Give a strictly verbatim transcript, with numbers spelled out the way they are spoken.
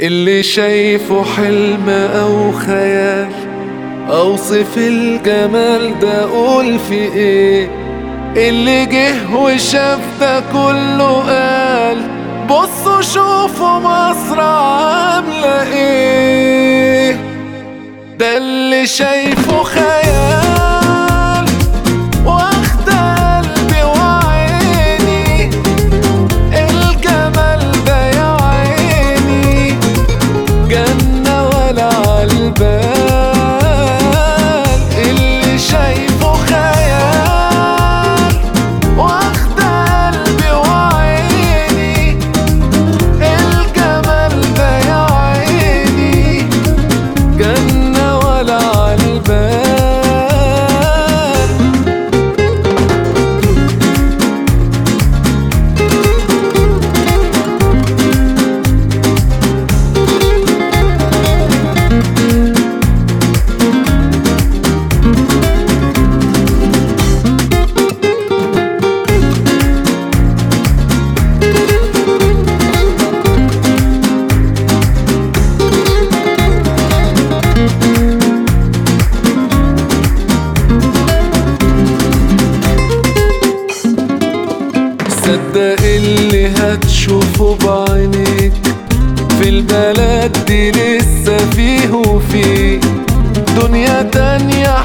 اللي شايفه حلم أو خيال، أوصف الجمال ده أقول في إيه؟ اللي جه وشاف ده كله قال بصوا شوفوا مصر عاملة إيه. ده اللي شايفه خيال واخد قلبي وعيني، الجمال ده يا عيني جنة ولا عالبال. اللي شايفه خيال واخد قلبي وعيني، الجمال ده يا عيني جنة ولا عالبال. صدق اللي هتشوفه بعينيك، في البلد دي لسه فيه وفيه دنيا تانية